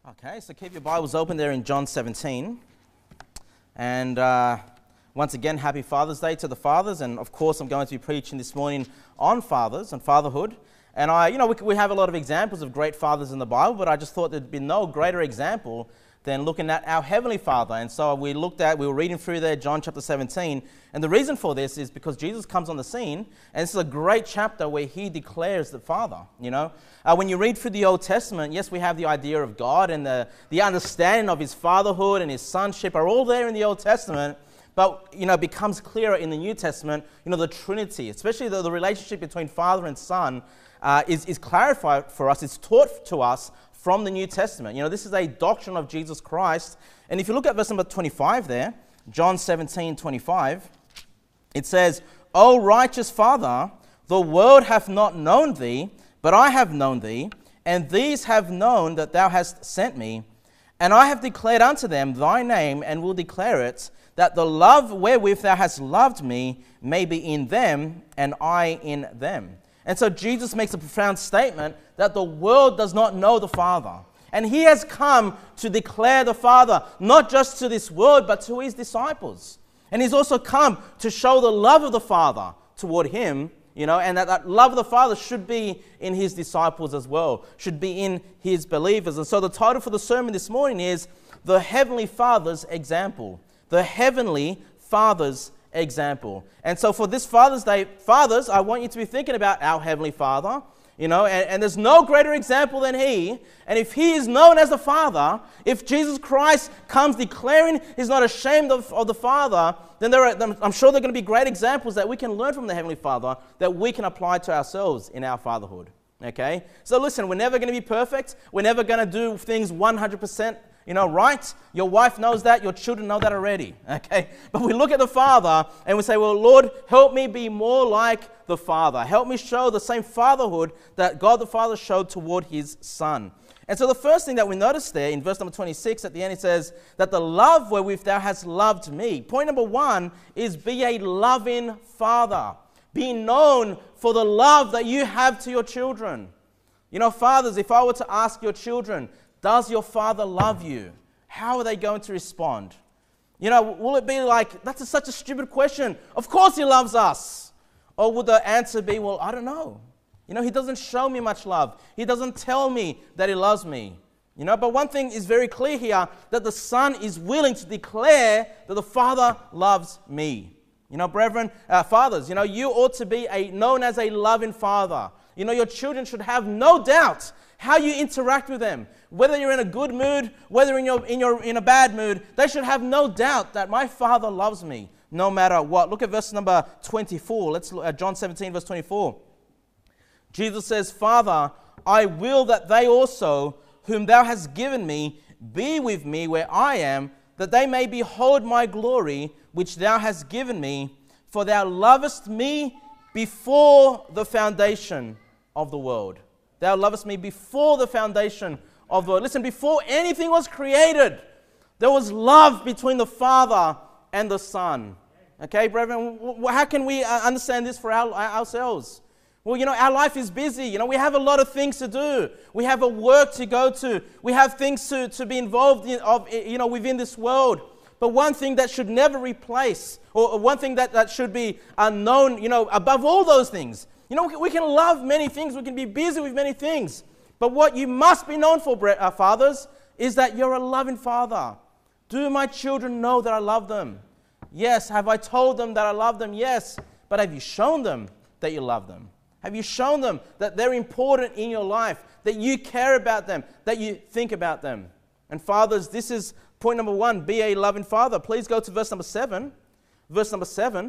Okay, so keep your Bibles open there in John 17. And once again, happy Father's Day to the fathers. And of course, I'm going to be preaching this morning on fathers and fatherhood. And we have a lot of examples of great fathers in the Bible, but I just thought there'd be no greater example than looking at our Heavenly Father. And so we were reading through there, John chapter 17. And the reason for this is because Jesus comes on the scene, and this is a great chapter where he declares the Father, When you read through the Old Testament, yes, we have the idea of God and the understanding of his fatherhood and his sonship are all there in the Old Testament. But, it becomes clearer in the New Testament, the Trinity, especially the relationship between Father and Son is clarified for us, it's taught to us from the New Testament. This is a doctrine of Jesus Christ. And if you look at verse number 25 there, John 17:25, it says, O righteous Father, the world hath not known thee, but I have known thee, and these have known that thou hast sent me. And I have declared unto them thy name, and will declare it, that the love wherewith thou hast loved me may be in them, and I in them. And so Jesus makes a profound statement that the world does not know the Father. And he has come to declare the Father, not just to this world, but to his disciples. And he's also come to show the love of the Father toward him, and that love of the Father should be in his disciples as well, should be in his believers. And so the title for the sermon this morning is The Heavenly Father's Example. The Heavenly Father's Example. And so for this Father's Day, fathers, I want you to be thinking about our Heavenly Father, and there's no greater example than he. And if he is known as the Father, if Jesus Christ comes declaring he's not ashamed of the Father, then I'm sure there are going to be great examples that we can learn from the Heavenly Father that we can apply to ourselves in our fatherhood. Okay? So listen, we're never going to be perfect. We're never going to do things 100%. Right? Your wife knows that. Your children know that already. Okay? But we look at the Father and we say, well, Lord, help me be more like the Father. Help me show the same fatherhood that God the Father showed toward his Son. And so the first thing that we notice there in verse number 26 at the end, it says that the love wherewith thou hast loved me. Point number one is be a loving father. Be known for the love that you have to your children. Fathers, if I were to ask your children, does your father love you? How are they going to respond? Will it be like, that's such a stupid question. Of course he loves us. Or would the answer be, well, I don't know. He doesn't show me much love. He doesn't tell me that he loves me. But one thing is very clear here, that the Son is willing to declare that the Father loves me. Brethren, fathers, you ought to be known as a loving father. Your children should have no doubt how you interact with them. Whether you're in a good mood, whether you're in a bad mood, they should have no doubt that my Father loves me, no matter what. Look at verse number 24. Let's look at John 17, verse 24. Jesus says, Father, I will that they also, whom thou hast given me, be with me where I am, that they may behold my glory, which thou hast given me, for thou lovest me before the foundation of the world. Thou lovest me before the foundation of the world. Listen, before anything was created, there was love between the Father and the Son. Okay, brethren, how can we understand this for ourselves? Well, our life is busy. We have a lot of things to do. We have a work to go to. We have things to be involved in, within this world. But one thing that should never replace, or one thing that should be unknown, above all those things. We can love many things. We can be busy with many things. But what you must be known for, fathers, is that you're a loving father. Do my children know that I love them? Yes. Have I told them that I love them? Yes. But have you shown them that you love them? Have you shown them that they're important in your life, that you care about them, that you think about them? And fathers, this is point number one, be a loving father. Please go to verse number 7. Verse number 7.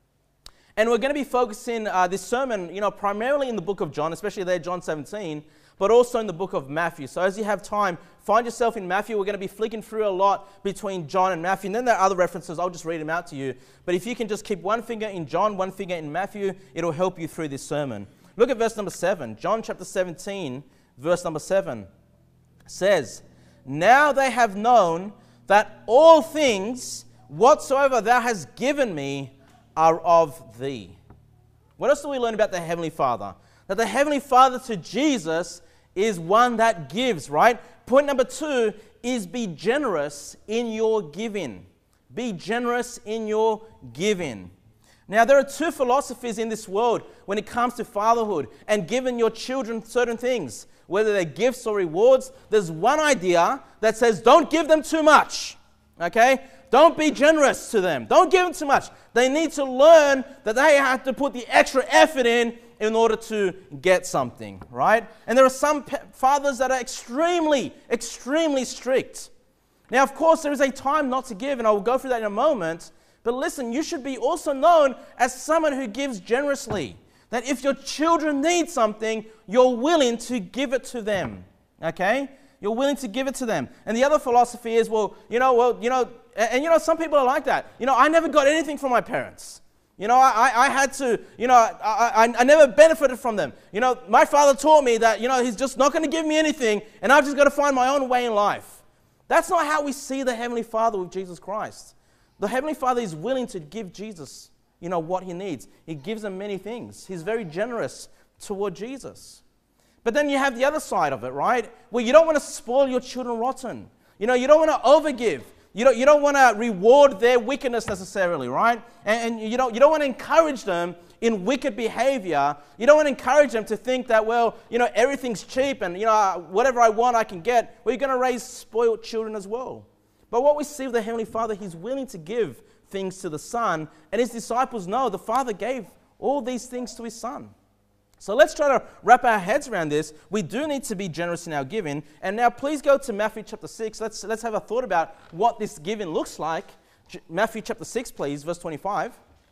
And we're going to be focusing this sermon, primarily in the book of John, especially there, John 17, but also in the book of Matthew. So as you have time, find yourself in Matthew. We're going to be flicking through a lot between John and Matthew. And then there are other references. I'll just read them out to you. But if you can just keep one finger in John, one finger in Matthew, it'll help you through this sermon. Look at verse number 7. John chapter 17, verse number 7 says, Now they have known that all things whatsoever thou hast given me are of thee. What else do we learn about the Heavenly Father? That the Heavenly Father to Jesus is one that gives, right? Point number 2 is be generous in your giving. Be generous in your giving. Now, there are 2 philosophies in this world when it comes to fatherhood and giving your children certain things, whether they're gifts or rewards. There's one idea that says don't give them too much, okay? Don't be generous to them. Don't give them too much. They need to learn that they have to put the extra effort in order to get something, right? And there are some fathers that are extremely, extremely strict. Now, of course, there is a time not to give, and I will go through that in a moment. But listen, you should be also known as someone who gives generously. That if your children need something, you're willing to give it to them, okay? You're willing to give it to them. And the other philosophy is, some people are like that. I never got anything from my parents. I had to, I never benefited from them. My father taught me that, he's just not going to give me anything, and I've just got to find my own way in life. That's not how we see the Heavenly Father with Jesus Christ. The Heavenly Father is willing to give Jesus, what he needs. He gives him many things. He's very generous toward Jesus. But then you have the other side of it, right? Where you don't want to spoil your children rotten. You don't want to overgive. You don't want to reward their wickedness necessarily, right? And you don't want to encourage them in wicked behavior. You don't want to encourage them to think that, everything's cheap and, whatever I want I can get. Well, you're going to raise spoiled children as well. But what we see with the Heavenly Father, he's willing to give things to the Son. And his disciples know the Father gave all these things to his Son. So let's try to wrap our heads around this. We do need to be generous in our giving. And now please go to Matthew chapter 6. Let's have a thought about what this giving looks like. Matthew chapter 6, please, verse 25.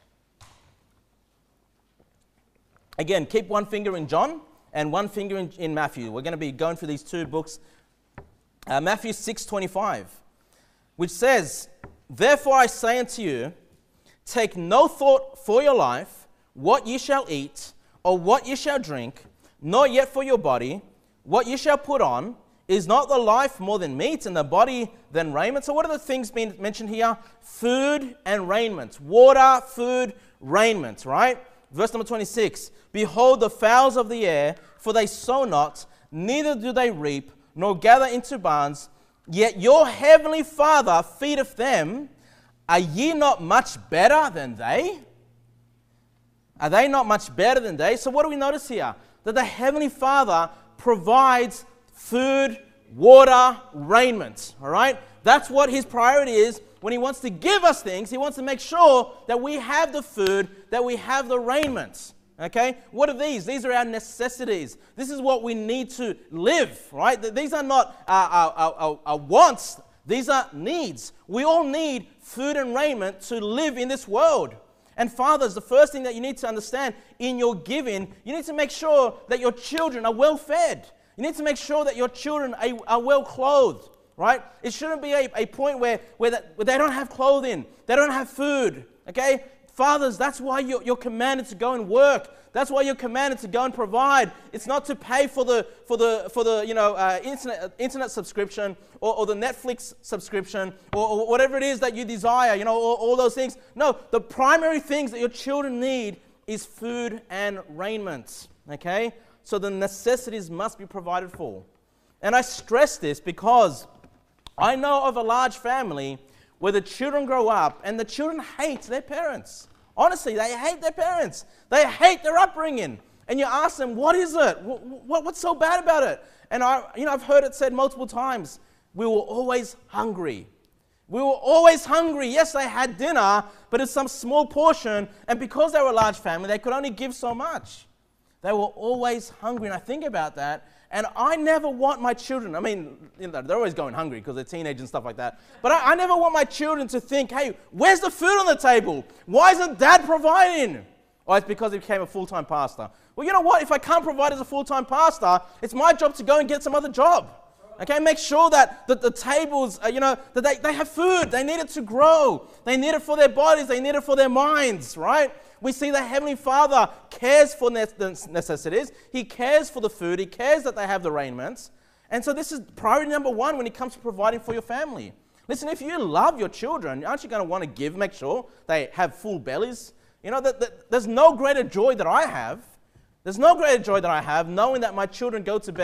Again, keep one finger in John and one finger in Matthew. We're going to be going through these 2 books. Matthew 6:25, which says, "Therefore I say unto you, take no thought for your life, what ye shall eat, or what ye shall drink, nor yet for your body, what ye shall put on. Is not the life more than meat, and the body than raiment?" So what are the things being mentioned here? Food and raiment. Water, food, raiment, right? Verse number 26, "Behold the fowls of the air, for they sow not, neither do they reap, nor gather into barns, yet your heavenly Father feedeth them. Are ye not much better than they?" Are they not much better than they? So what do we notice here? That the Heavenly Father provides food, water, raiment, all right? That's what his priority is. When he wants to give us things, he wants to make sure that we have the food, that we have the raiment, okay? What are these? These are our necessities. This is what we need to live, right? These are not our wants. These are needs. We all need food and raiment to live in this world. And fathers, the first thing that you need to understand in your giving, you need to make sure that your children are well fed. You need to make sure that your children are well clothed, right? It shouldn't be a point where they don't have clothing, they don't have food, okay? Fathers, that's why you're commanded to go and work. That's why you're commanded to go and provide. It's not to pay for the internet subscription or the Netflix subscription or whatever it is that you desire, all those things. No, the primary things that your children need is food and raiment, okay? So the necessities must be provided for. And I stress this because I know of a large family where the children grow up and the children hate their parents. Honestly, they hate their parents. They hate their upbringing. And you ask them, what is it? What's so bad about it? And I've heard it said multiple times, we were always hungry. We were always hungry. Yes, they had dinner, but it's some small portion. And because they were a large family, they could only give so much. They were always hungry. And I think about that. And I never want my children, they're always going hungry because they're teenagers and stuff like that. But I never want my children to think, hey, where's the food on the table? Why isn't Dad providing? Oh, it's because he became a full-time pastor. Well, you know what? If I can't provide as a full-time pastor, it's my job to go and get some other job. Okay, make sure that the tables, that they have food. They need it to grow. They need it for their bodies. They need it for their minds, right? We see the Heavenly Father cares for necessities. He cares for the food. He cares that they have the raiment. And so this is priority number 1 when it comes to providing for your family. Listen, if you love your children, aren't you going to want to make sure they have full bellies? There's no greater joy that I have. There's no greater joy that I have knowing that my children go to bed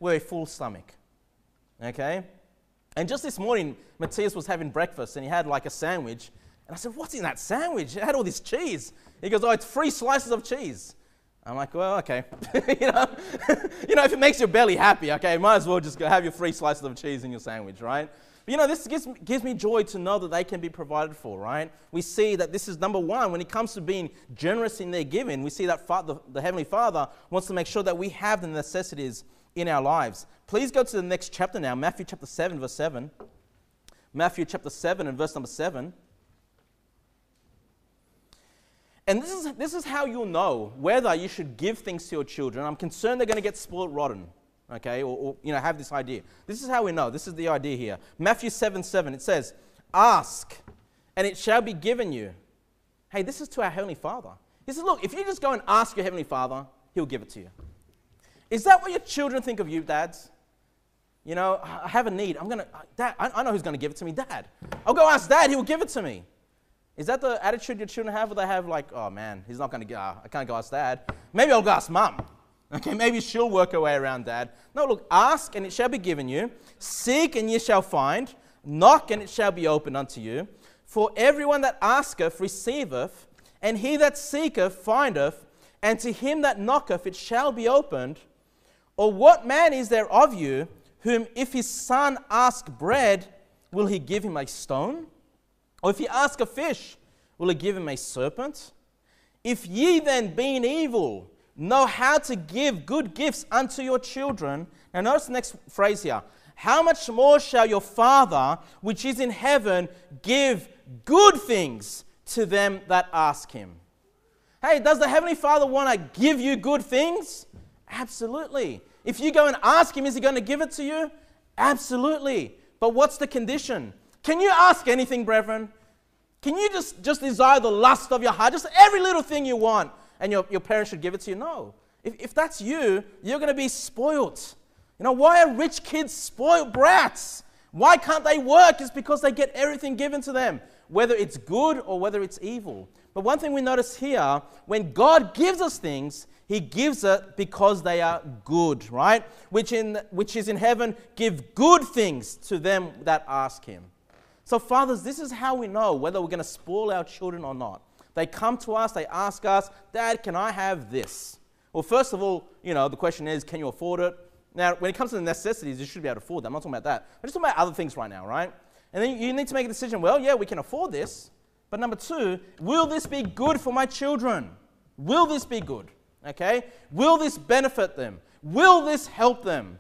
with a full stomach. Okay? And just this morning, Matthias was having breakfast and he had like a sandwich. And I said, what's in that sandwich? It had all this cheese. He goes, oh, it's 3 slices of cheese. I'm like, well, okay. If it makes your belly happy, okay, might as well just go have your 3 slices of cheese in your sandwich, right? But this gives me joy to know that they can be provided for, right? We see that this is number one. When it comes to being generous in their giving, we see that the Heavenly Father wants to make sure that we have the necessities in our lives. Please go to the next chapter now, Matthew chapter 7, verse 7. Matthew chapter 7 and verse number 7. And this is how you'll know whether you should give things to your children. I'm concerned they're going to get spoiled rotten, okay, or have this idea. This is how we know. This is the idea here. Matthew 7:7. It says, "Ask, and it shall be given you." Hey, this is to our Heavenly Father. He says, look, if you just go and ask your Heavenly Father, He'll give it to you. Is that what your children think of you, dads? I have a need. Dad, I know who's going to give it to me, Dad. I'll go ask Dad. He'll give it to me. Is that the attitude your children have? Or they have like, oh man, he's not going to go, I can't go ask Dad. Maybe I'll go ask Mum. Okay, maybe she'll work her way around Dad. No, look, ask and it shall be given you. Seek and ye shall find. Knock and it shall be opened unto you. For everyone that asketh receiveth, and he that seeketh findeth, and to him that knocketh it shall be opened. Or what man is there of you, whom if his son ask bread, will he give him a stone? Or if he ask a fish, will he give him a serpent? If ye then, being evil, know how to give good gifts unto your children. Now notice the next phrase here. How much more shall your Father, which is in heaven, give good things to them that ask him? Hey, does the Heavenly Father want to give you good things? Absolutely. If you go and ask him, is he going to give it to you? Absolutely. But what's the condition? Can you ask anything, brethren? Can you just desire the lust of your heart? Just every little thing you want, and your parents should give it to you? No. If that's you, you're going to be spoilt. Why are rich kids spoiled brats? Why can't they work? It's because they get everything given to them, whether it's good or whether it's evil. But one thing we notice here, when God gives us things, He gives it because they are good, right? Which is in heaven, give good things to them that ask Him. So fathers, this is how we know whether we're going to spoil our children or not. They come to us, they ask us, Dad, can I have this? Well, first of all, the question is, can you afford it? Now, when it comes to the necessities, you should be able to afford them. I'm not talking about that. I'm just talking about other things right now, right? And then you need to make a decision. Well, yeah, we can afford this. But number 2, will this be good for my children? Will this be good? Okay? Will this benefit them? Will this help them?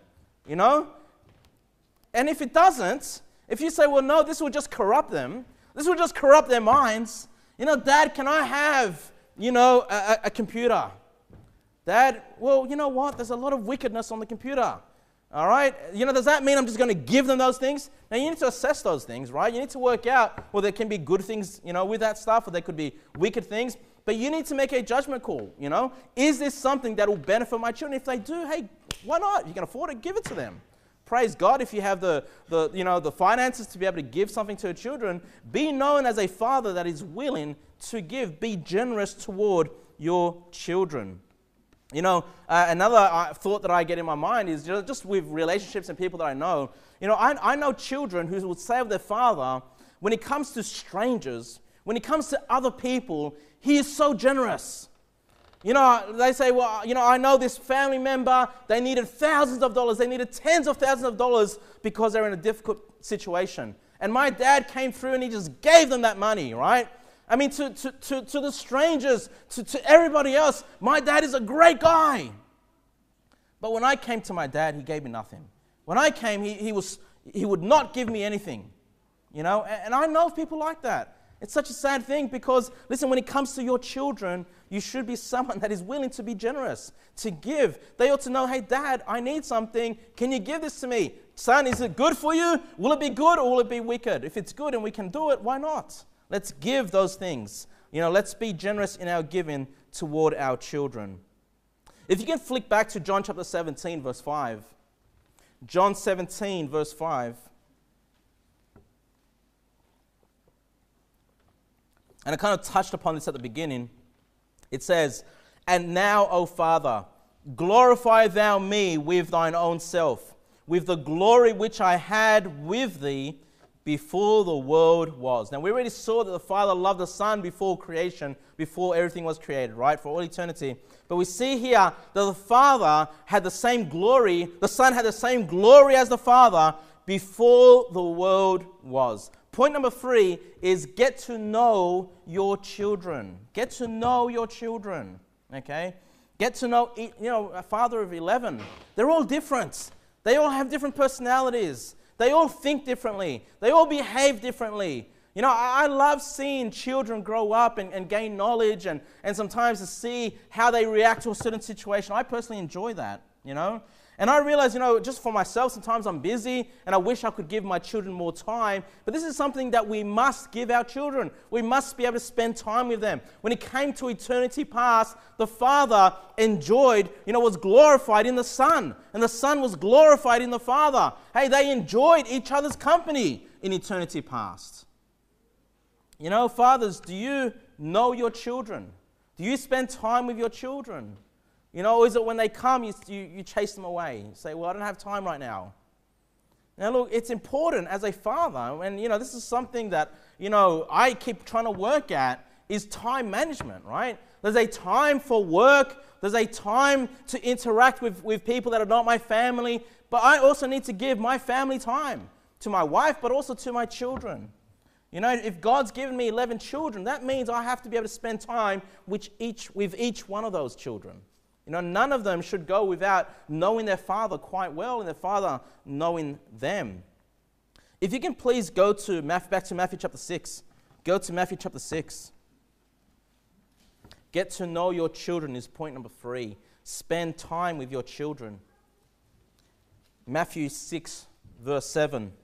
And if it doesn't, if you say, well, no, this will just corrupt them. This will just corrupt their minds. Dad, can I have, a computer? Dad, well, you know what? There's a lot of wickedness on the computer. All right? Does that mean I'm just going to give them those things? Now, you need to assess those things, right? You need to work out, well, there can be good things, with that stuff, or there could be wicked things. But you need to make a judgment call, Is this something that will benefit my children? If they do, hey, why not? You can afford it, give it to them. Praise God if you have the finances to be able to give something to your children. Be known as a father that is willing to give. Be generous toward your children. Another thought that I get in my mind is just with relationships and people that I know. I know children who would say of their father, when it comes to strangers, when it comes to other people, he is so generous. They say, well, I know this family member, they needed thousands of dollars, they needed tens of thousands of dollars because they're in a difficult situation. And my dad came through and he just gave them that money, right? I mean, to the strangers, to everybody else, my dad is a great guy. But when I came to my dad, he gave me nothing. When I came, he would not give me anything. And I know of people like that. It's such a sad thing because, listen, when it comes to your children, you should be someone that is willing to be generous, to give. They ought to know, hey, Dad, I need something. Can you give this to me? Son, is it good for you? Will it be good or will it be wicked? If it's good and we can do it, why not? Let's give those things. Let's be generous in our giving toward our children. If you can flick back to John chapter 17, verse 5. John 17, verse 5. And I kind of touched upon this at the beginning. It says, and now, O Father, glorify thou me with thine own self, with the glory which I had with thee before the world was. Now, we already saw that the Father loved the Son before creation, before everything was created, right? For all eternity. But we see here that the Father had the same glory, the Son had the same glory as the Father before the world was. Point number 3 is get to know your children. Get to know your children, okay? Get to know, a father of 11. They're all different. They all have different personalities. They all think differently. They all behave differently. I love seeing children grow up and gain knowledge and sometimes to see how they react to a certain situation. I personally enjoy that, And I realize, just for myself, sometimes I'm busy and I wish I could give my children more time. But this is something that we must give our children. We must be able to spend time with them. When it came to eternity past, the Father enjoyed, was glorified in the Son. And the Son was glorified in the Father. Hey, they enjoyed each other's company in eternity past. Fathers, do you know your children? Do you spend time with your children? Or is it when they come, you chase them away? You say, well, I don't have time right now. Now, look, it's important as a father, and, this is something that, I keep trying to work at, is time management, right? There's a time for work. There's a time to interact with people that are not my family. But I also need to give my family time to my wife, but also to my children. If God's given me 11 children, that means I have to be able to spend time with each one of those children. None of them should go without knowing their father quite well and their father knowing them. If you can please go to back to Matthew chapter 6. Go to Matthew chapter 6. Get to know your children is point number 3. Spend time with your children. Matthew 6, verse 7.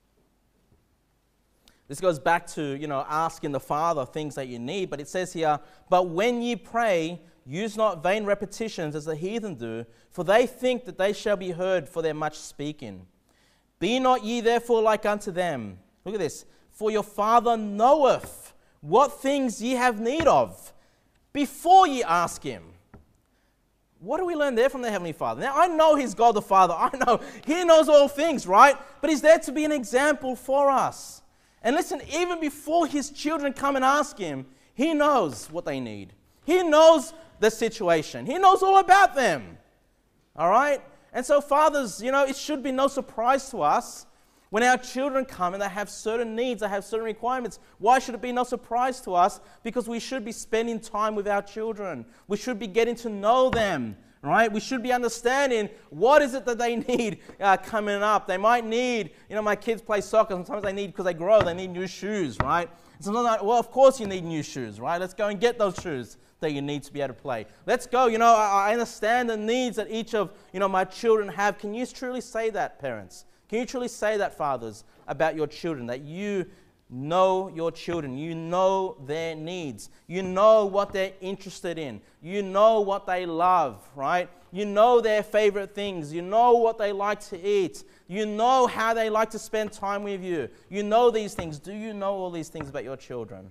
This goes back to, asking the Father things that you need. But it says here, but when ye pray, use not vain repetitions as the heathen do, for they think that they shall be heard for their much speaking. Be not ye therefore like unto them. Look at this. For your Father knoweth what things ye have need of, before ye ask him. What do we learn there from the Heavenly Father? Now, I know He's God the Father. I know He knows all things, right? But He's there to be an example for us. And listen, even before His children come and ask Him, He knows what they need. He knows the situation. He knows all about them. All right? And so, fathers, it should be no surprise to us when our children come and they have certain needs, they have certain requirements. Why should it be no surprise to us? Because we should be spending time with our children. We should be getting to know them, right? We should be understanding what is it that they need coming up. They might need, my kids play soccer. Sometimes they need, because they grow, they need new shoes, right? Sometimes, well, of course you need new shoes, right? Let's go and get those shoes that you need to be able to play. Let's go. I understand the needs that each of, my children have. Can you truly say that, parents? Can you truly say that, fathers, about your children, that you know your children, you know their needs, you know what they're interested in, you know what they love, right? You know their favorite things, you know what they like to eat, you know how they like to spend time with you, you know these things. Do you know all these things about your children?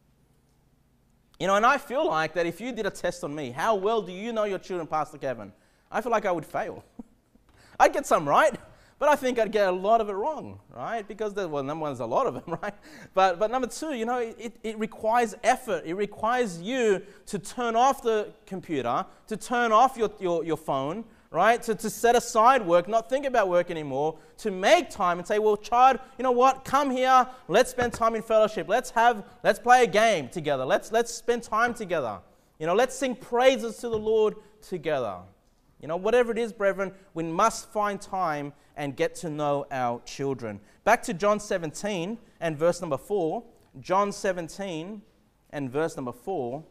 And I feel like that if you did a test on me, how well do you know your children, Pastor Kevin? I feel like I would fail. I'd get some right, but I think I'd get a lot of it wrong, right? Because, number one, there's a lot of them, right? But number two, it requires effort. It requires you to turn off the computer, to turn off your phone, right? To set aside work, not think about work anymore, to make time and say, well, child, you know what? Come here. Let's spend time in fellowship. Let's play a game together. Let's spend time together. Let's sing praises to the Lord together. Whatever it is, brethren, we must find time and get to know our children. Back to John 17 and verse number 4. John 17 and verse number 4.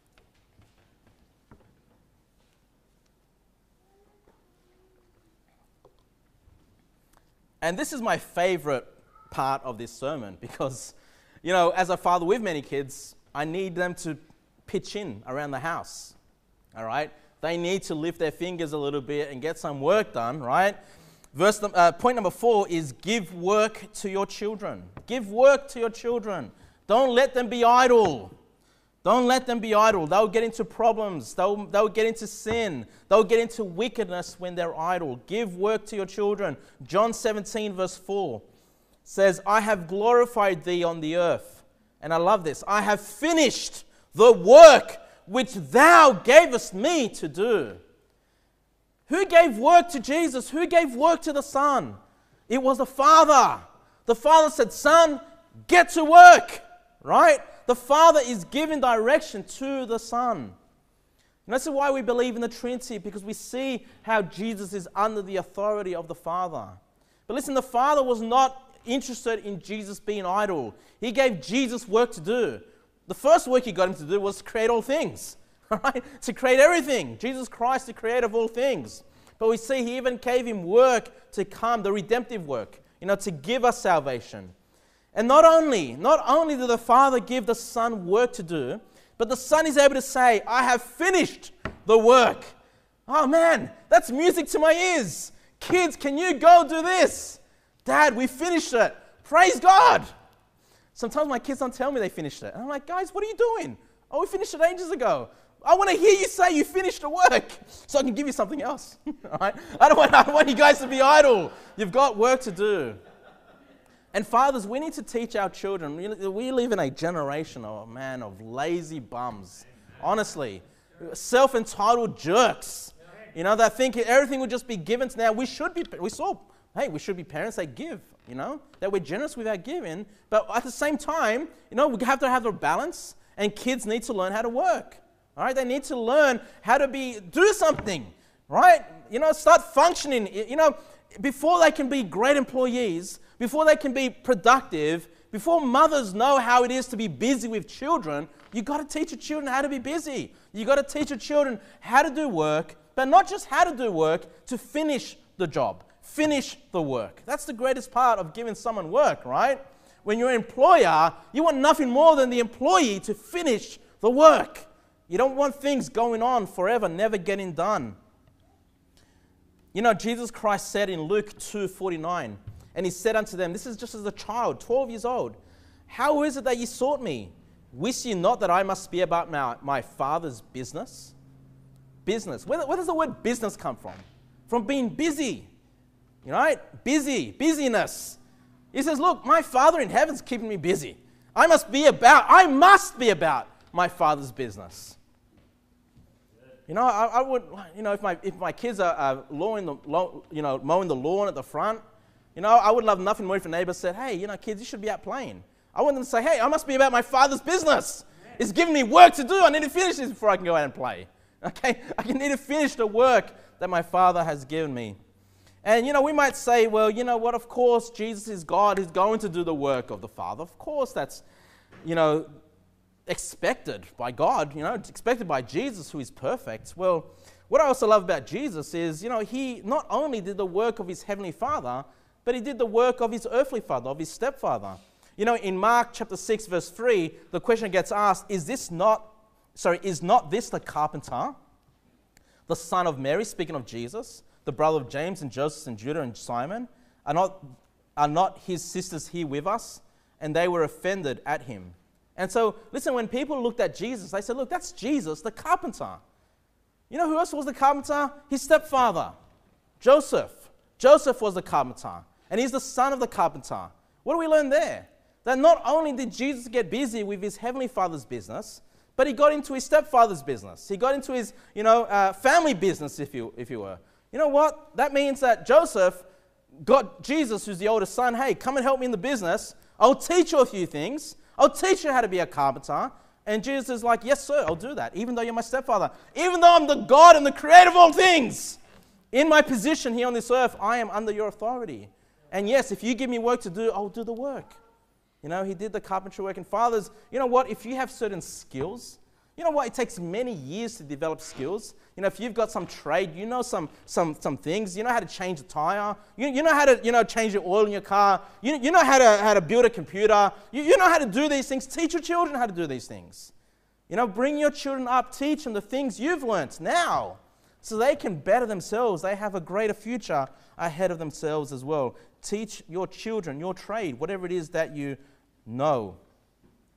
And this is my favorite part of this sermon because, as a father with many kids, I need them to pitch in around the house, all right? They need to lift their fingers a little bit and get some work done, right? Point number 4 is give work to your children. Give work to your children. Don't let them be idle. Don't let them be idle. They'll get into problems. They'll get into sin. They'll get into wickedness when they're idle. Give work to your children. John 17 verse 4 says, I have glorified thee on the earth. And I love this. I have finished the work which thou gavest me to do. Who gave work to Jesus? Who gave work to the Son? It was the Father. The Father said, Son, get to work, right? The Father is giving direction to the Son. And this is why we believe in the Trinity, because we see how Jesus is under the authority of the Father. But listen, the Father was not interested in Jesus being idle. He gave Jesus work to do. The first work he got him to do was create all things, right? To create everything. Jesus Christ, the creator of all things. But we see he even gave him work to come, the redemptive work, to give us salvation. And not only did the Father give the Son work to do, but the Son is able to say, I have finished the work. Oh man, that's music to my ears. Kids, can you go do this? Dad, we finished it. Praise God. Sometimes my kids don't tell me they finished it. And I'm like, guys, what are you doing? Oh, we finished it ages ago. I want to hear you say you finished the work so I can give you something else. All right? I don't want you guys to be idle. You've got work to do. And fathers, we need to teach our children. We live in a generation of lazy bums. Honestly. Self-entitled jerks. That think everything will just be given to now. We should be parents that give, that we're generous with our giving. But at the same time, we have to have a balance, and kids need to learn how to work. All right? They need to learn how to do something, right? Start functioning. Before they can be great employees, before they can be productive, before mothers know how it is to be busy with children, you've got to teach your children how to be busy. You've got to teach your children how to do work, but not just how to do work, to finish the job, finish the work. That's the greatest part of giving someone work, right? When you're an employer, you want nothing more than the employee to finish the work. You don't want things going on forever, never getting done. Jesus Christ said in Luke 2:49, and he said unto them, this is just as a child, 12 years old, how is it that ye sought me? Wist ye not that I must be about my Father's business? Business. Where does the word business come from? From being busy. Right? Busyness. He says, look, my Father in heaven's keeping me busy. I must be about my Father's business. I would, if my kids are mowing the lawn at the front, I would love nothing more if a neighbor said, hey, kids, you should be out playing. I want them to say, hey, I must be about my Father's business. It's giving me work to do. I need to finish this before I can go out and play. Okay? I need to finish the work that my Father has given me. And, we might say, well, you know what, of course, Jesus is God. He's going to do the work of the Father. Of course, that's, expected by God, it's expected by Jesus, who is perfect. Well, what I also love about Jesus is, he not only did the work of his heavenly Father, but he did the work of his earthly father, of his stepfather. In Mark chapter 6, verse 3, the question gets asked, is not this the carpenter, the son of Mary, speaking of Jesus, the brother of James and Joseph and Judah and Simon? Are not his sisters here with us? And they were offended at him. And so, listen, when people looked at Jesus, they said, look, that's Jesus, the carpenter. Who else was the carpenter? His stepfather, Joseph. Joseph was the carpenter, and he's the son of the carpenter. What do we learn there? That not only did Jesus get busy with his heavenly Father's business, but he got into his stepfather's business. He got into his, family business, if you were. You know what? That means that Joseph got Jesus, who's the oldest son, hey, come and help me in the business. I'll teach you a few things. I'll teach you how to be a carpenter. And Jesus is like, yes, sir, I'll do that, even though you're my stepfather. Even though I'm the God and the creator of all things. In my position here on this earth, I am under your authority. And yes, if you give me work to do, I'll do the work. He did the carpentry work. And fathers, you know what? If you have certain skills, you know what? It takes many years to develop skills. If you've got some trade, some things. You know how to change a tire. You know how to, change the oil in your car. You know how to build a computer. You know how to do these things. Teach your children how to do these things. Bring your children up. Teach them the things you've learnt now, so they can better themselves. They have a greater future ahead of themselves as well. Teach your children your trade, whatever it is that you know.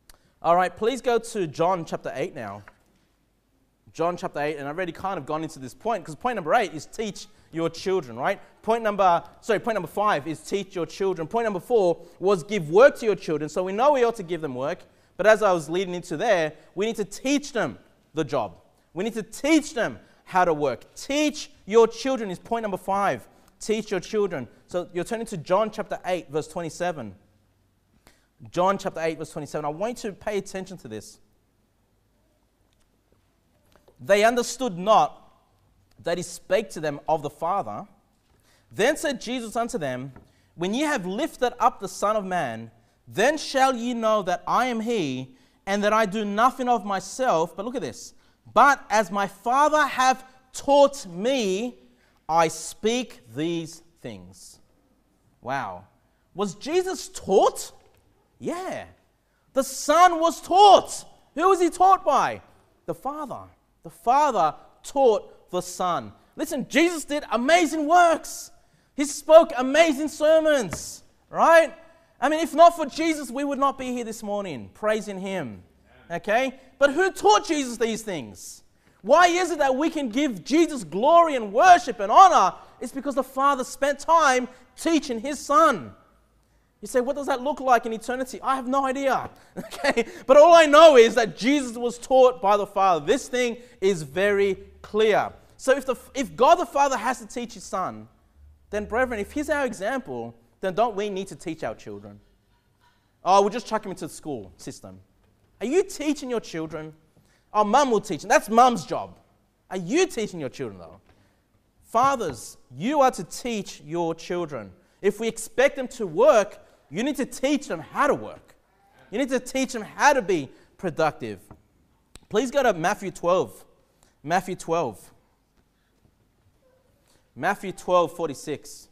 All right, please go to John chapter 8 now. John chapter 8, and I've already kind of gone into this point, because point number 8 is teach your children, right? Point number 5 is teach your children. Point number 4 was give work to your children. So we know we ought to give them work, but as I was leading into there, we need to teach them the job. We need to teach them how to work. Teach your children is point number 5. Teach your children. So you're turning to John chapter 8, verse 27. John chapter 8, verse 27. I want you to pay attention to this. They understood not that he spake to them of the Father. Then said Jesus unto them, When ye have lifted up the Son of Man, then shall ye know that I am he, and that I do nothing of myself. But look at this. But as my Father hath taught me, I speak these things. Wow. Was Jesus taught? Yeah. The Son was taught. Who was he taught by? The Father. The Father taught the Son. Listen, Jesus did amazing works. He spoke amazing sermons, right? I mean, if not for Jesus, we would not be here this morning praising him, okay? But who taught Jesus these things? Why is it that we can give Jesus glory and worship and honor? It's because the Father spent time teaching his Son. You say, what does that look like in eternity? I have no idea. Okay, but all I know is that Jesus was taught by the Father. This thing is very clear. So if God the Father has to teach his Son, then brethren, if he's our example, then don't we need to teach our children? Oh, we'll just chuck him into the school system. Are you teaching your children? Oh, mum will teach them. That's mum's job. Are you teaching your children though? Fathers, you are to teach your children. If we expect them to work, you need to teach them how to work. You need to teach them how to be productive. Please go to Matthew 12. Matthew 12. Matthew 12:46.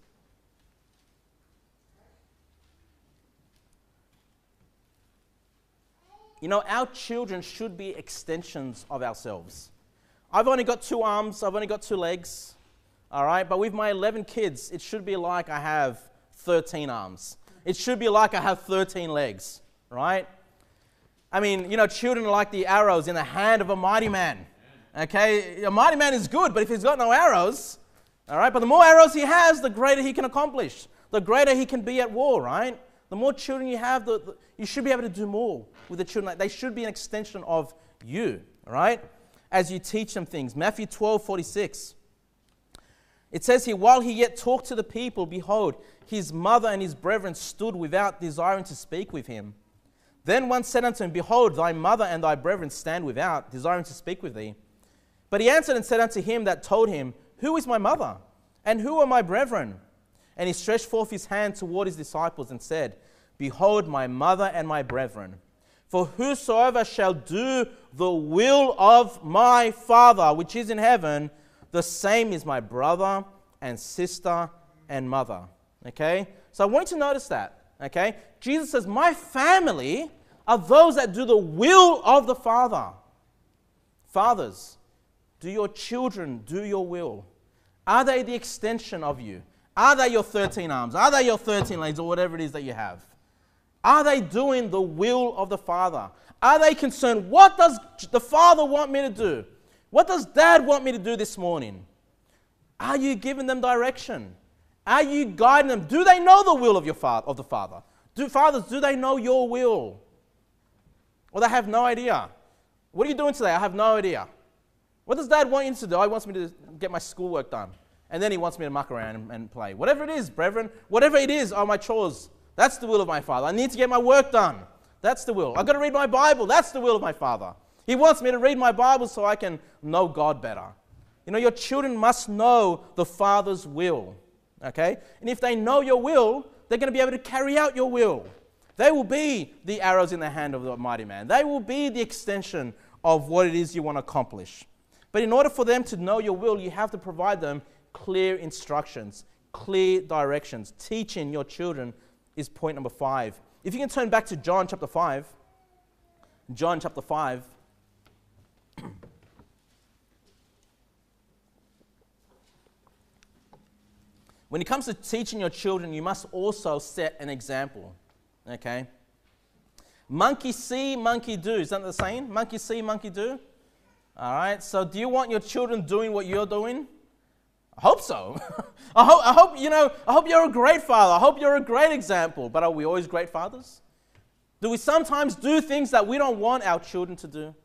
You know, our children should be extensions of ourselves. I've only got 2 arms. I've only got 2 legs. All right? But with my 11 kids, it should be like I have 13 arms. It should be like I have 13 legs, right? I mean, you know, children are like the arrows in the hand of a mighty man. Okay? A mighty man is good, but if he's got no arrows, all right? But the more arrows he has, the greater he can accomplish. The greater he can be at war, right? The more children you have, you should be able to do more with the children. They should be an extension of you, right? As you teach them things. Matthew 12:46. It says here, while he yet talked to the people, behold, his mother and his brethren stood without, desiring to speak with him. Then one said unto him, Behold, thy mother and thy brethren stand without, desiring to speak with thee. But he answered and said unto him that told him, Who is my mother? And who are my brethren? And he stretched forth his hand toward his disciples and said, Behold, my mother and my brethren. For whosoever shall do the will of my Father, which is in heaven, the same is my brother and sister and mother. Okay? So I want you to notice that. Okay? Jesus says, my family are those that do the will of the Father. Fathers, do your children do your will? Are they the extension of you? Are they your 13 arms? Are they your 13 legs or whatever it is that you have? Are they doing the will of the Father? Are they concerned, what does the Father want me to do? What does Dad want me to do this morning? Are you giving them direction? Are you guiding them? Do they know the will of the Father? Fathers, do they know your will? Or they have no idea? What are you doing today? I have no idea. What does Dad want you to do? He wants me to get my schoolwork done. And then he wants me to muck around and play. Whatever it is, brethren, whatever it is are my chores. That's the will of my Father. I need to get my work done. That's the will. I've got to read my Bible. That's the will of my Father. He wants me to read my Bible so I can know God better. You know, your children must know the Father's will. Okay? And if they know your will, they're going to be able to carry out your will. They will be the arrows in the hand of the mighty man. They will be the extension of what it is you want to accomplish. But in order for them to know your will, you have to provide them clear instructions, clear directions. Teaching your children is point number 5. If you can turn back to John chapter 5. John chapter 5. When it comes to teaching your children, you must also set an example. Okay? Monkey see, monkey do. Is that the saying? Monkey see, monkey do. All right. So do you want your children doing what you're doing? I hope so. I hope you're a great father. I hope you're a great example. But are we always great fathers? Do we sometimes do things that we don't want our children to do?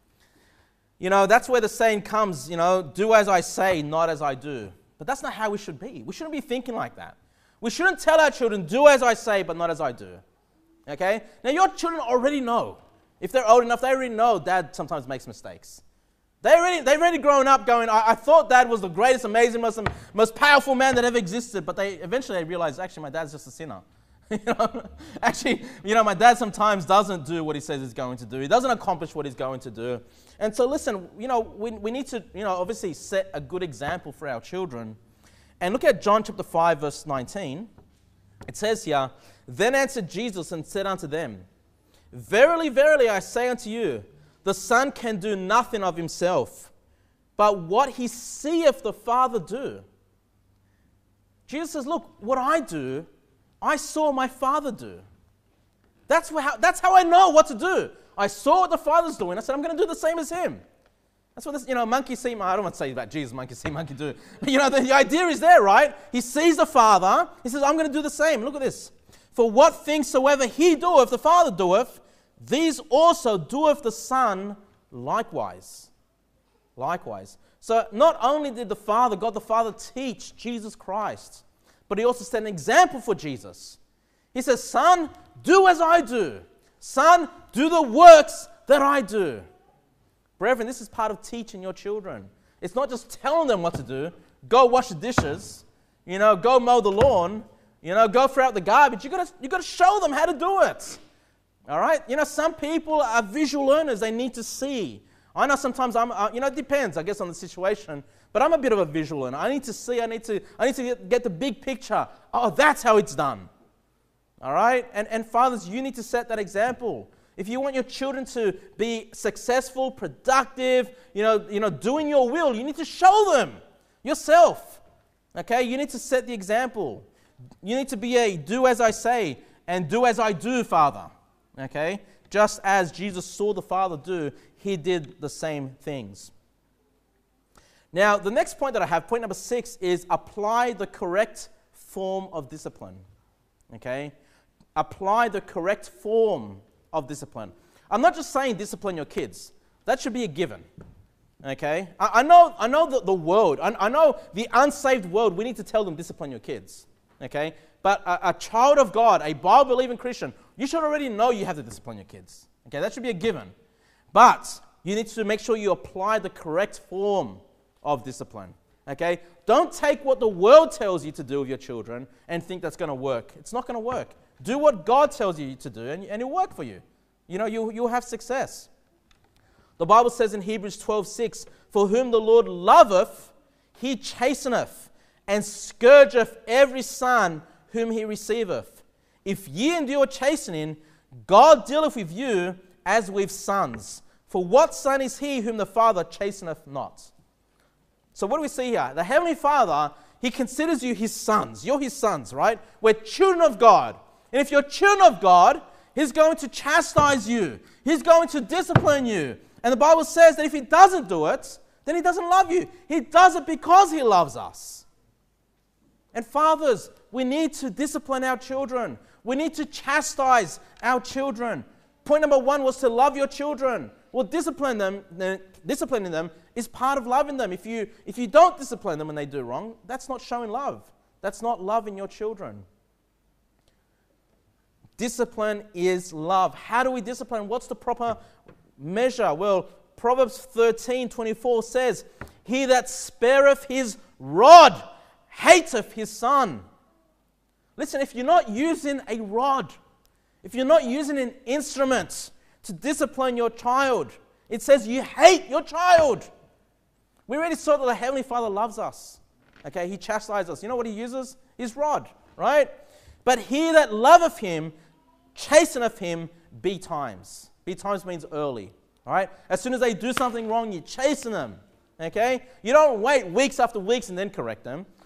That's where the saying comes, do as I say, not as I do. But that's not how we should be. We shouldn't be thinking like that. We shouldn't tell our children, do as I say, but not as I do. Okay? Now, your children already know. If they're old enough, they already know Dad sometimes makes mistakes. They've already grown up going, I thought Dad was the greatest, amazing, most powerful man that ever existed. But eventually they realize, actually, my dad's just a sinner. Actually, my dad sometimes doesn't do what he says he's going to do. He doesn't accomplish what he's going to do. And so listen, we need to, obviously set a good example for our children. And look at John chapter 5, verse 19. It says here, then answered Jesus and said unto them, verily, verily, I say unto you, the Son can do nothing of himself, but what he seeth the Father do. Jesus says, look, what I do, I saw my Father do. That's how I know what to do. I saw what the Father's doing. I said, I'm going to do the same as him. That's what this, monkey see, I don't want to say about Jesus, monkey see, monkey do. But, the idea is there, right? He sees the Father. He says, I'm going to do the same. Look at this. For what things soever he doeth, the Father doeth, these also doeth the Son likewise. Likewise. So not only did God the Father teach Jesus Christ, but he also set an example for Jesus. He says, Son, do as I do. Son, do the works that I do. Brethren, this is part of teaching your children. It's not just telling them what to do. Go wash the dishes, go mow the lawn, go throw out the garbage. You got to show them how to do it. All right? Some people are visual learners. They need to see. I know sometimes it depends, I guess, on the situation. But I'm a bit of a visual learner. I need to see. I need to get the big picture. Oh, that's how it's done. All right? And fathers, you need to set that example. If you want your children to be successful, productive, doing your will, you need to show them yourself. Okay? You need to set the example. You need to be a do as I say and do as I do, Father. Okay? Just as Jesus saw the Father do, he did the same things. Now, the next point that I have, point number 6, is apply the correct form of discipline. Okay? Apply the correct form of discipline. I'm not just saying discipline your kids. That should be a given. Okay? I know the world. I know the unsaved world, we need to tell them discipline your kids. Okay? But a child of God, a Bible-believing Christian, you should already know you have to discipline your kids. Okay? That should be a given. But you need to make sure you apply the correct form of discipline. Okay? Don't take what the world tells you to do with your children and think that's going to work. It's not going to work. Do what God tells you to do and it'll work for you. You'll have success. The Bible says in Hebrews 12:6, for whom the Lord loveth, he chasteneth, and scourgeth every son whom he receiveth. If ye endure chastening, God dealeth with you as with sons. For what son is he whom the Father chasteneth not? So what do we see here? The Heavenly Father, he considers you his sons. You're his sons, right? We're children of God. And if you're children of God, he's going to chastise you. He's going to discipline you. And the Bible says that if he doesn't do it, then he doesn't love you. He does it because he loves us. And fathers, we need to discipline our children. We need to chastise our children. Point number 1 was to love your children. Well, disciplining them is part of loving them. If you don't discipline them when they do wrong, that's not showing love. That's not loving your children. Discipline is love. How do we discipline? What's the proper measure? Well, Proverbs 13:24 says, he that spareth his rod hateth his son. Listen, if you're not using a rod, if you're not using an instrument to discipline your child, it says you hate your child. We already saw that the Heavenly Father loves us. Okay, he chastises us. You know what he uses? His rod, right? But he that loveth him chasteneth him betimes. Betimes means early, all right? As soon as they do something wrong, you chasten them, okay? You don't wait weeks after weeks and then correct them.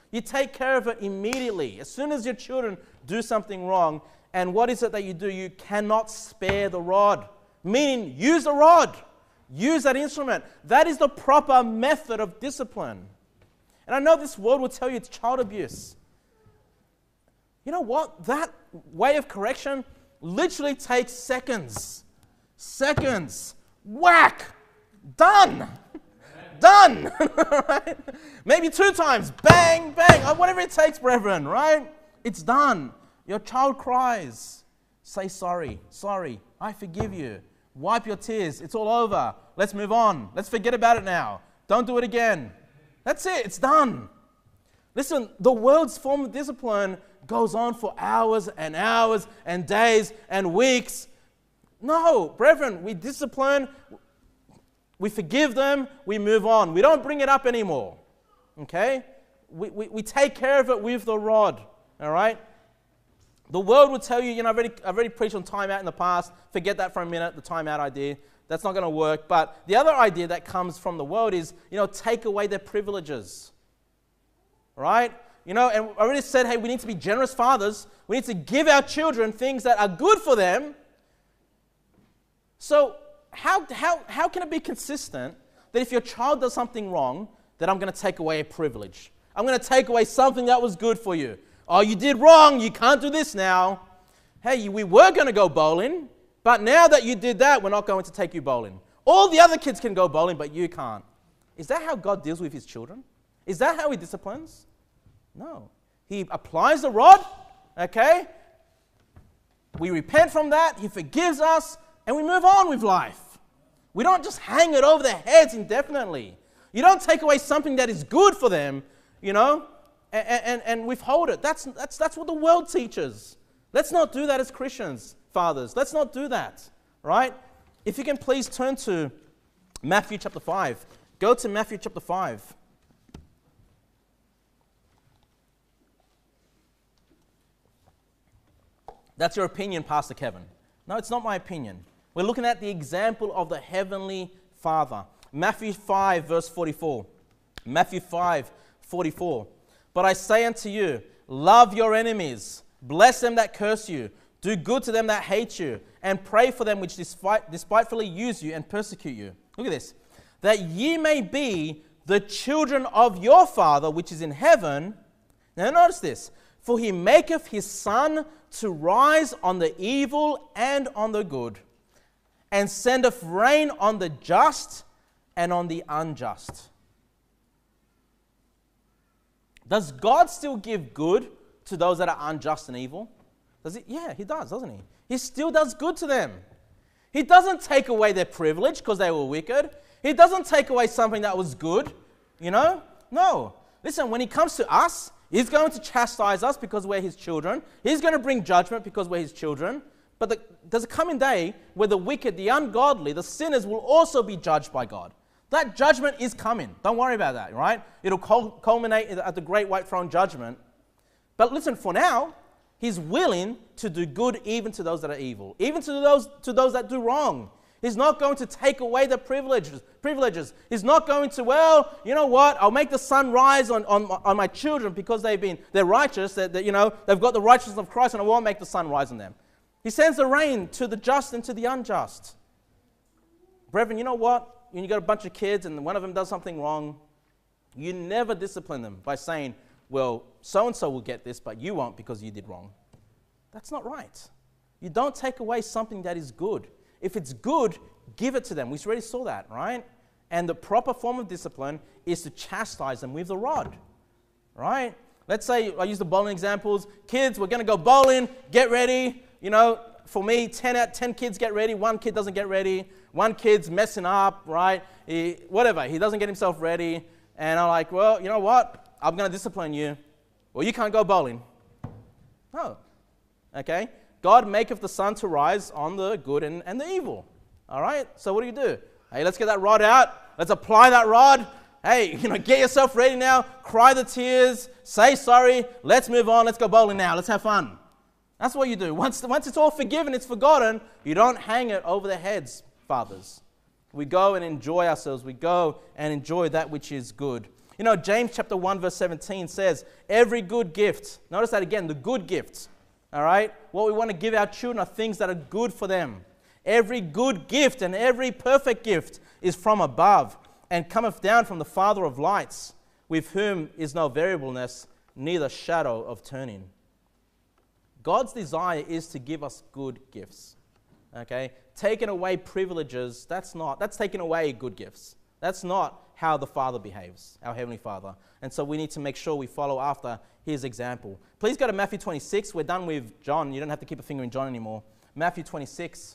You take care of it immediately. As soon as your children do something wrong, and what is it that you do? You cannot spare the rod. Meaning, use the rod. Use that instrument. That is the proper method of discipline. And I know this world will tell you it's child abuse. You know what? That way of correction literally takes seconds. Seconds. Whack! Done! Done! Right? Maybe 2 times. Bang, bang. Whatever it takes, brethren, right? It's done. Your child cries. Say sorry. Sorry. I forgive you. Wipe your tears. It's all over. Let's move on. Let's forget about it now. Don't do it again. That's it. It's done. Listen, the world's form of discipline goes on for hours and hours and days and weeks. No, brethren, we discipline, we forgive them, we move on. We don't bring it up anymore. Okay? We take care of it with the rod. All right? The world will tell you, I've already preached on timeout in the past. Forget that for a minute, the timeout idea. That's not going to work. But the other idea that comes from the world is, take away their privileges. Right? And I already said, hey, we need to be generous fathers. We need to give our children things that are good for them. So how can it be consistent that if your child does something wrong, that I'm going to take away a privilege? I'm going to take away something that was good for you. Oh, you did wrong. You can't do this now. Hey, we were going to go bowling, but now that you did that, we're not going to take you bowling. All the other kids can go bowling, but you can't. Is that how God deals with his children? Is that how he disciplines? No. He applies the rod, okay? We repent from that. He forgives us, and we move on with life. We don't just hang it over their heads indefinitely. You don't take away something that is good for them, and withhold it. That's what the world teaches. Let's not do that as Christians, fathers. Let's not do that, right? If you can please turn to Matthew chapter 5. Go to Matthew chapter 5. That's your opinion, Pastor Kevin. No, it's not my opinion. We're looking at the example of the Heavenly Father. Matthew 5, verse 44. Matthew 5, 44. But I say unto you, love your enemies, bless them that curse you, do good to them that hate you, and pray for them which despitefully use you and persecute you. Look at this. That ye may be the children of your Father which is in heaven. Now notice this. For he maketh his sun to rise on the evil and on the good, and sendeth rain on the just and on the unjust. Does God still give good to those that are unjust and evil? Does he? Yeah, he does, doesn't he? He still does good to them. He doesn't take away their privilege because they were wicked. He doesn't take away something that was good, No. Listen, when he comes to us, he's going to chastise us because we're his children. He's going to bring judgment because we're his children. But there's a coming day where the wicked, the ungodly, the sinners will also be judged by God. That judgment is coming. Don't worry about that, right? It'll culminate at the great white throne judgment. But listen, for now, he's willing to do good even to those that are evil, even to those that do wrong. He's not going to take away the privileges. He's not going to, well, you know what? I'll make the sun rise on my children because they're righteous. They've got the righteousness of Christ, and I won't make the sun rise on them. He sends the rain to the just and to the unjust. Brethren, you know what? When you got a bunch of kids and one of them does something wrong, you never discipline them by saying, well, so-and-so will get this, but you won't because you did wrong. That's not right. You don't take away something that is good. If it's good, give it to them. We already saw that, right? And the proper form of discipline is to chastise them with the rod, right? Let's say, I use the bowling examples. Kids, we're going to go bowling. Get ready. For me, 10 kids get ready. 1 kid doesn't get ready. 1 kid's messing up, right? He doesn't get himself ready. And I'm like, well, you know what? I'm going to discipline you. Well, you can't go bowling. No. Okay? God maketh the sun to rise on the good and the evil. All right? So what do? Hey, let's get that rod out. Let's apply that rod. Hey, get yourself ready now. Cry the tears. Say sorry. Let's move on. Let's go bowling now. Let's have fun. That's what you do. Once it's all forgiven, it's forgotten, you don't hang it over their heads, fathers. We go and enjoy ourselves. We go and enjoy that which is good. You know, James chapter 1 verse 17 says, every good gift, notice that again, the good gift, all right? What we want to give our children are things that are good for them. Every good gift and every perfect gift is from above and cometh down from the Father of lights, with whom is no variableness, neither shadow of turning. God's desire is to give us good gifts. Okay? Taking away privileges, that's taking away good gifts. That's not how the Father behaves, our Heavenly Father. And so we need to make sure we follow after His example. Please go to Matthew 26. We're done with John. You don't have to keep a finger in John anymore. Matthew 26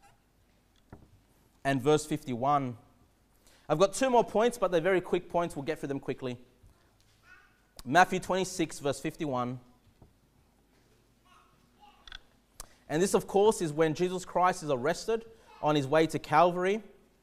and verse 51. I've got 2 more points, but they're very quick points. We'll get through them quickly. Matthew 26, verse 51. And this, of course, is when Jesus Christ is arrested on His way to Calvary.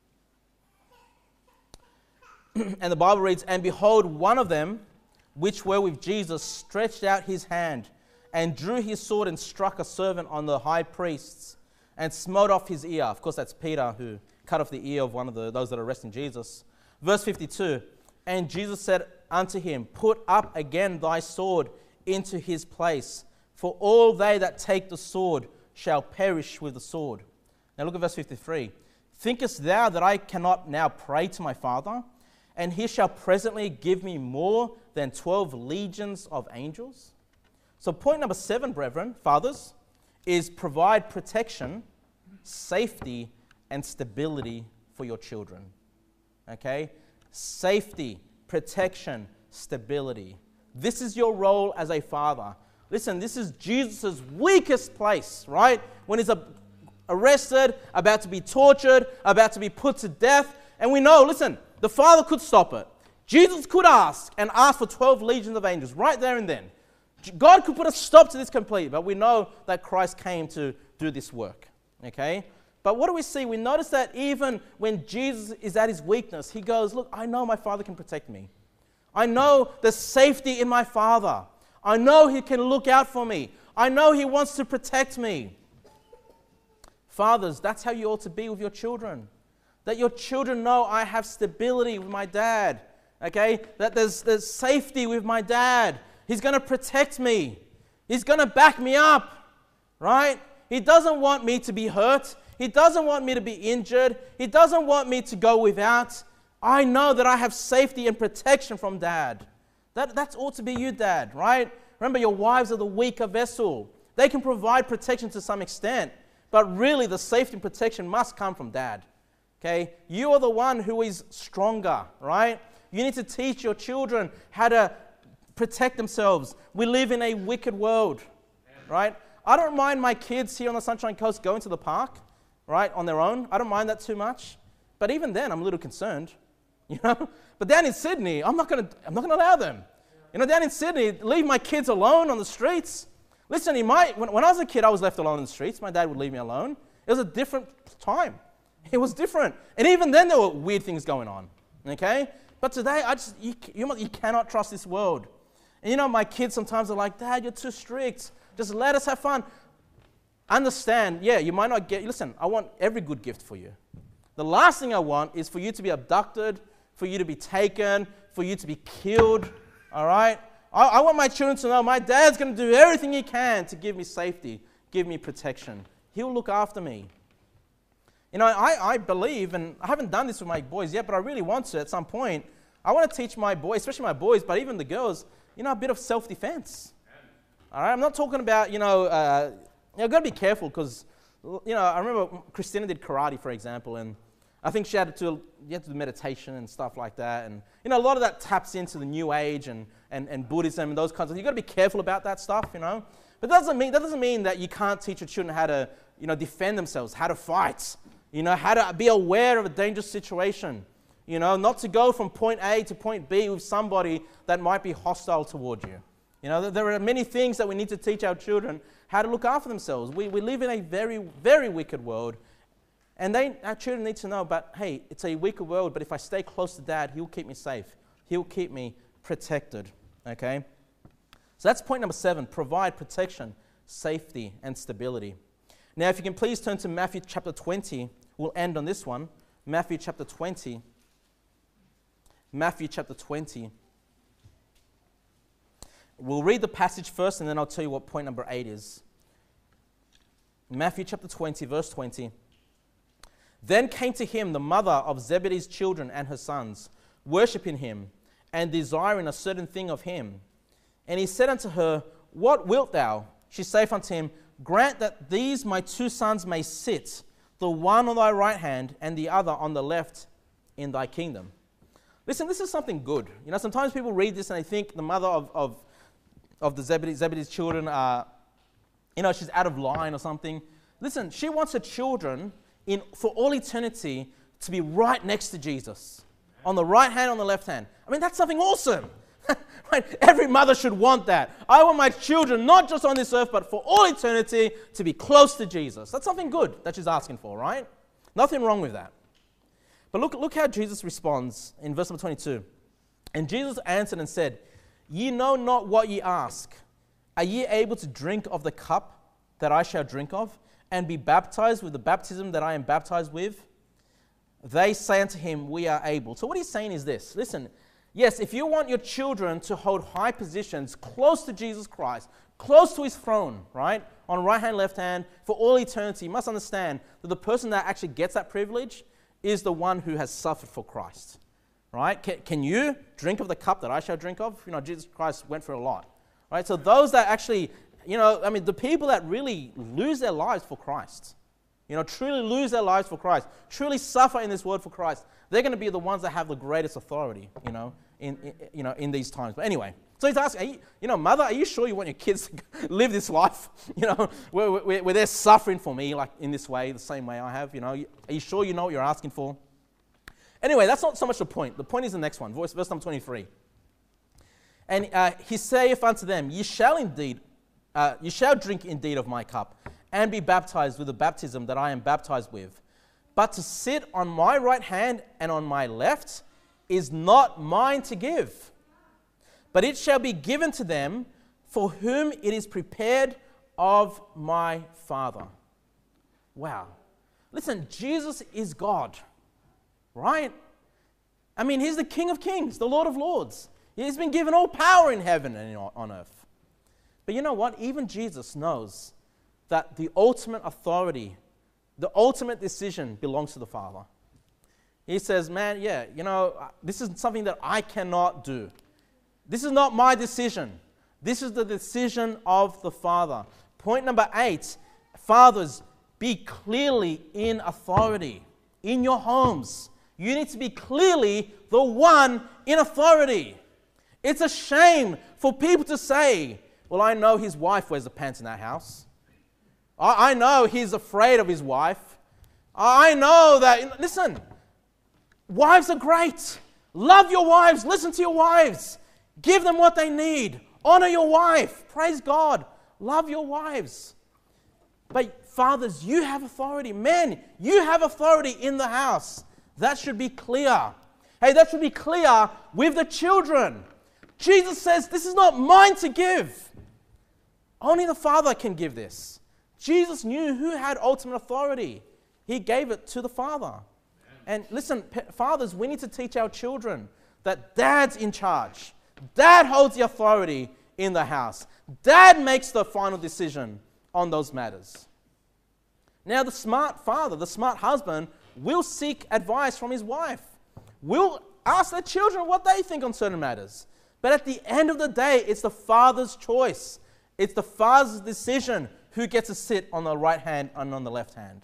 And the Bible reads, and behold, one of them, which were with Jesus, stretched out his hand and drew his sword and struck a servant on the high priests and smote off his ear. Of course, that's Peter who cut off the ear of one of those that are arresting Jesus. Verse 52, and Jesus said unto him, put up again thy sword into his place, for all they that take the sword shall perish with the sword. Now look at verse 53. Thinkest thou that I cannot now pray to my Father, and he shall presently give me more than 12 legions of angels? So point number 7, brethren, fathers, is provide protection, safety, and stability for your children. Okay? Safety, protection, stability. This is your role as a father. Listen, this is Jesus' weakest place, right? When he's arrested, about to be tortured, about to be put to death. And we know, listen, the Father could stop it. Jesus could ask for 12 legions of angels right there and then. God could put a stop to this completely, but we know that Christ came to do this work. Okay? But what do we see? We notice that even when Jesus is at his weakness, he goes, look, I know my Father can protect me. I know there's safety in my Father. I know He can look out for me. I know He wants to protect me. Fathers, that's how you ought to be with your children. That your children know I have stability with my dad. Okay? That there's safety with my dad. He's going to protect me. He's going to back me up. Right? He doesn't want me to be hurt. He doesn't want me to be injured. He doesn't want me to go without. I know that I have safety and protection from dad. That ought to be you, dad, right? Remember, your wives are the weaker vessel. They can provide protection to some extent, but really the safety and protection must come from dad. Okay? You are the one who is stronger, right? You need to teach your children how to protect themselves. We live in a wicked world, right? I don't mind my kids here on the Sunshine Coast going to the park, right, on their own. I don't mind that too much. But even then, I'm a little concerned, you know? But down in Sydney, I'm not going to allow them. You know, down in Sydney, leave my kids alone on the streets. Listen, when I was a kid, I was left alone in the streets. My dad would leave me alone. It was a different time. It was different. And even then, there were weird things going on, okay? But today, you cannot trust this world. And you know, my kids sometimes are like, Dad, you're too strict. Just let us have fun. Understand, yeah, you might not listen, I want every good gift for you. The last thing I want is for you to be abducted, for you to be taken, for you to be killed, all right? I want my children to know my dad's going to do everything he can to give me safety, give me protection. He'll look after me. You know, I believe, and I haven't done this with my boys yet, but I really want to at some point. I want to teach my boys, especially my boys, but even the girls, you know, a bit of self-defense. All right? I'm not talking about, you know, you've got to be careful because, you know, I remember Christina did karate, for example, and I think you had to do meditation and stuff like that. And, you know, a lot of that taps into the New Age and Buddhism and those kinds of things. You've got to be careful about that stuff, you know. But that doesn't mean that you can't teach your children how to, you know, defend themselves, how to fight, you know, how to be aware of a dangerous situation, you know, not to go from point A to point B with somebody that might be hostile toward you. You know, there are many things that we need to teach our children how to look after themselves. We live in a very, very wicked world. And our children need to know, but hey, it's a wicked world, but if I stay close to dad, he'll keep me safe. He'll keep me protected, okay? So that's point number 7, provide protection, safety, and stability. Now, if you can please turn to Matthew chapter 20. We'll end on this one. Matthew chapter 20. Matthew chapter 20. We'll read the passage first, and then I'll tell you what point number 8 is. Matthew chapter 20, verse 20. Then came to him the mother of Zebedee's children and her sons, worshipping him, and desiring a certain thing of him. And he said unto her, What wilt thou? She saith unto him, Grant that these my 2 sons may sit, the one on thy right hand, and the other on the left, in thy kingdom. Listen, this is something good. You know, sometimes people read this and they think the mother of the Zebedee's children are, she's out of line or something. Listen, she wants her children for all eternity to be right next to Jesus, on the right hand, on the left hand. I mean, that's something awesome. Right? Every mother should want that. I want my children, not just on this earth, but for all eternity, to be close to Jesus. That's something good that she's asking for, right? Nothing wrong with that. But look how Jesus responds in verse number 22. And Jesus answered and said, Ye know not what ye ask. Are ye able to drink of the cup that I shall drink of, and be baptized with the baptism that I am baptized with? They say unto him, We are able. So what he's saying is this. Listen, yes, if you want your children to hold high positions close to Jesus Christ, close to his throne, right, on right hand, left hand, for all eternity, you must understand that the person that actually gets that privilege is the one who has suffered for Christ, right? Can you drink of the cup that I shall drink of? Jesus Christ went through a lot, right? So those that actually, the people that really lose their lives for Christ, truly lose their lives for Christ, truly suffer in this world for Christ, they're going to be the ones that have the greatest authority, in these times. But anyway, so he's asking, Mother, are you sure you want your kids to live this life, where they're suffering for me, like in this way, the same way I have, Are you sure you know what you're asking for? Anyway, that's not so much the point. The point is the next one, verse number 23. And he saith unto them, Ye shall drink indeed of my cup, and be baptized with the baptism that I am baptized with. But to sit on my right hand and on my left is not mine to give, but it shall be given to them for whom it is prepared of my Father. Wow. Listen, Jesus is God, right? I mean, he's the King of Kings, the Lord of Lords. He's been given all power in heaven and on earth. But you know what? Even Jesus knows that the ultimate authority, the ultimate decision belongs to the Father. He says, man, this is something that I cannot do. This is not my decision. This is the decision of the Father. Point number 8, fathers, be clearly in authority in your homes. You need to be clearly the one in authority. It's a shame for people to say, well, I know his wife wears the pants in that house. I know he's afraid of his wife. I know that, listen, wives are great. Love your wives. Listen to your wives. Give them what they need. Honor your wife. Praise God. Love your wives. But fathers, you have authority. Men, you have authority in the house. That should be clear. Hey, that should be clear with the children. Jesus says, this is not mine to give. Only the Father can give this. Jesus knew who had ultimate authority. He gave it to the Father. And listen, fathers, we need to teach our children that Dad's in charge. Dad holds the authority in the house. Dad makes the final decision on those matters. Now, the smart father, the smart husband, will seek advice from his wife. Will ask their children what they think on certain matters. But at the end of the day, it's the father's choice. It's the father's decision who gets to sit on the right hand and on the left hand.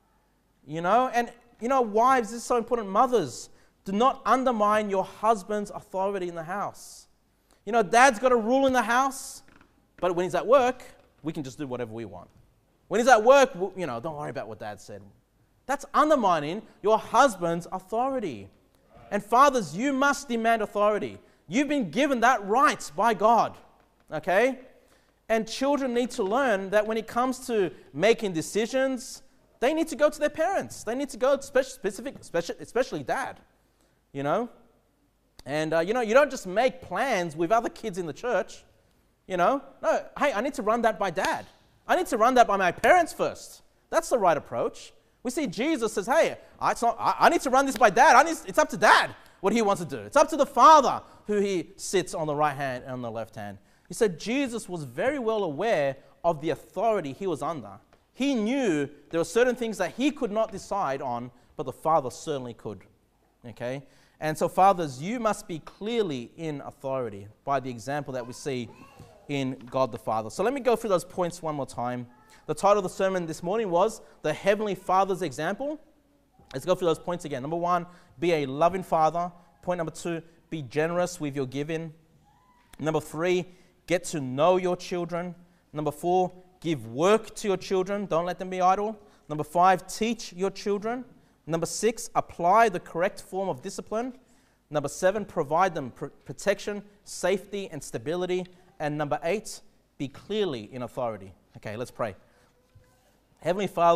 Wives, this is so important. Mothers, do not undermine your husband's authority in the house. Dad's got a rule in the house, but when he's at work, we can just do whatever we want. When he's at work, don't worry about what Dad said. That's undermining your husband's authority. And fathers, you must demand authority. You've been given that right by God, okay? And children need to learn that when it comes to making decisions, they need to go to their parents. They need to go especially Dad, And, you don't just make plans with other kids in the church, No, hey, I need to run that by Dad. I need to run that by my parents first. That's the right approach. We see Jesus says, hey, I need to run this by Dad. It's up to Dad what he wants to do. It's up to the Father who he sits on the right hand and on the left hand. He said Jesus was very well aware of the authority he was under. He knew there were certain things that he could not decide on, but the Father certainly could. Okay? And so, fathers, you must be clearly in authority by the example that we see in God the Father. So let me go through those points one more time. The title of the sermon this morning was The Heavenly Father's Example. Let's go through those points again. Number 1, be a loving father. Point number 2, be generous with your giving. Number 3, get to know your children. Number 4, give work to your children. Don't let them be idle. Number 5, teach your children. Number 6, apply the correct form of discipline. Number 7, provide them protection, safety, and stability. And number 8, be clearly in authority. Okay, let's pray. Heavenly Father,